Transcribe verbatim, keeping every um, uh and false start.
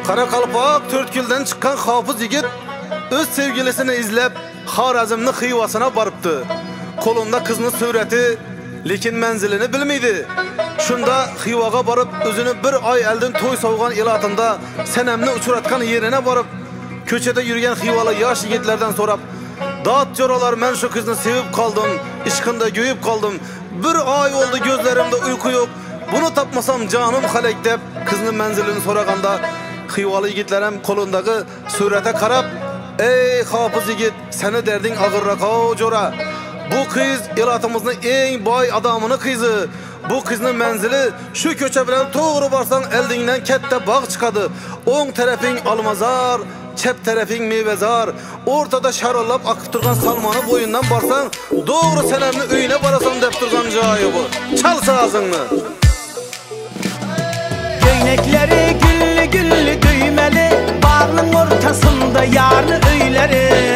Karakalpak Törtkül'den çıkan hafız yigit öz sevgilisini izlep Xorazmni Xivasına barıptı. Kolunda kızının sureti, lekin menzilini bilmeydi. Şunda Xivaga barıp özünü bir ay elden toy soğugan ilatında senemni uçuratkan yerine barıp köçede yürüyen Xivalı yaş yigitlerden sorap "Dat joralar, men şu kızını sevip kaldım, işkında göğüp kaldım. Bir ay oldu gözlerimde uyku yok. Bunu tapmasam canım halek" dep kızının menzilini soraganda Xivalı yigitlerim kolundaki surete karap "Ey hafız yigit, seni derdin ağırrak o jora. Bu kız ilatımızın en bay adamını kızı. Bu kızın menzili şu köçe bilen toğru barsan eldinden kette bağ çıkadı. On tarafın almazar, çep tarafın meyvezar. Ortada şarallap akıp durgan salmanı boyundan barsan doğru senemli öyüne barasan dep durgan cayı bu. Çal sazını. Göynekleri güllü güllü düymeli, bağının ortasında yarlı öyleri.